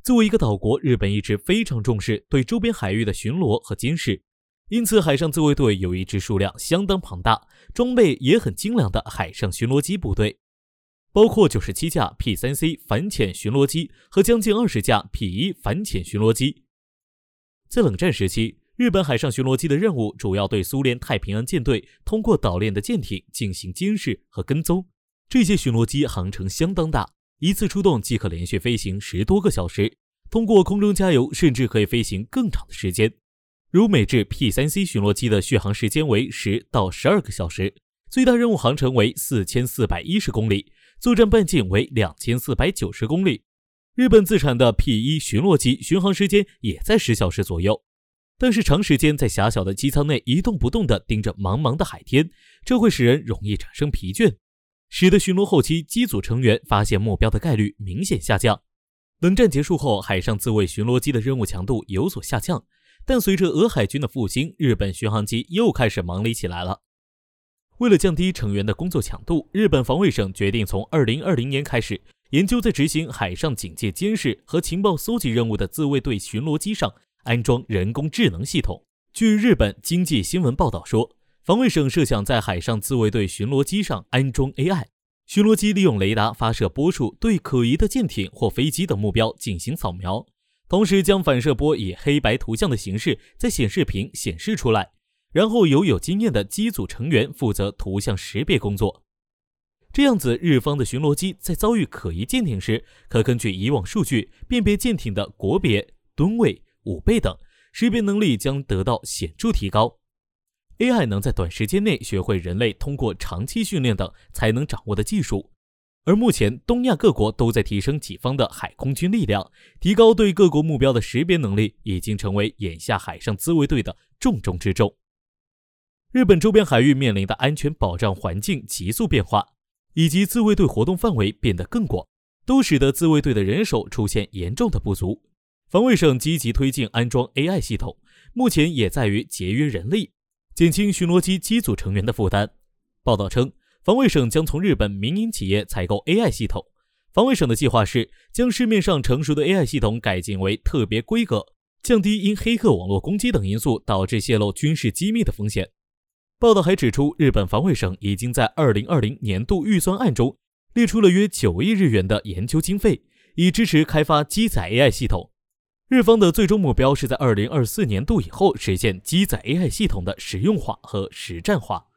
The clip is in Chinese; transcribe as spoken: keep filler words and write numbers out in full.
作为一个岛国，日本一直非常重视对周边海域的巡逻和监视，因此海上自卫队有一支数量相当庞大、装备也很精良的海上巡逻机部队，包括九十七架 P 三 C 反潜巡逻机和将近二十架 P 一 反潜巡逻机。在冷战时期，日本海上巡逻机的任务主要对苏联太平洋舰队通过岛链的舰艇进行监视和跟踪。这些巡逻机航程相当大，一次出动即可连续飞行十多个小时，通过空中加油甚至可以飞行更长的时间。如美制 P 三 C 巡逻机的续航时间为十到十二个小时，最大任务航程为四千四百一十公里，作战半径为两千四百九十公里。日本自产的 P 一 巡逻机巡航时间也在十小时左右，但是长时间在狭小的机舱内一动不动地盯着茫茫的海天，这会使人容易产生疲倦，使得巡逻后期机组成员发现目标的概率明显下降。冷战结束后，海上自卫巡逻机的任务强度有所下降，但随着俄海军的复兴，日本巡航机又开始忙里起来了。为了降低成员的工作强度，日本防卫省决定从二零二零年开始，研究在执行海上警戒监视和情报搜集任务的自卫队巡逻机上安装人工智能系统。据日本经济新闻报道说，防卫省设想在海上自卫队巡逻机上安装 A I， 巡逻机利用雷达发射波束对可疑的舰艇或飞机等目标进行扫描，同时将反射波以黑白图像的形式在显示屏显示出来，然后由有经验的机组成员负责图像识别工作。这样子，日方的巡逻机在遭遇可疑舰艇时，可根据以往数据辨别舰艇的国别、吨位、武备等，识别能力将得到显著提高。A I 能在短时间内学会人类通过长期训练等才能掌握的技术，而目前东亚各国都在提升己方的海空军力量，提高对各国目标的识别能力已经成为眼下海上自卫队的重中之重。日本周边海域面临的安全保障环境急速变化，以及自卫队活动范围变得更广，都使得自卫队的人手出现严重的不足。防卫省积极推进安装 A I 系统，目前也在于节约人力，减轻巡逻机机组成员的负担。报道称，防卫省将从日本民营企业采购 A I 系统。防卫省的计划是将市面上成熟的 A I 系统改进为特别规格，降低因黑客网络攻击等因素导致泄露军事机密的风险。报道还指出，日本防卫省已经在二零二零年度预算案中列出了约九亿日元的研究经费，以支持开发机载 A I 系统。日方的最终目标是在二零二四年度以后实现机载 A I 系统的实用化和实战化。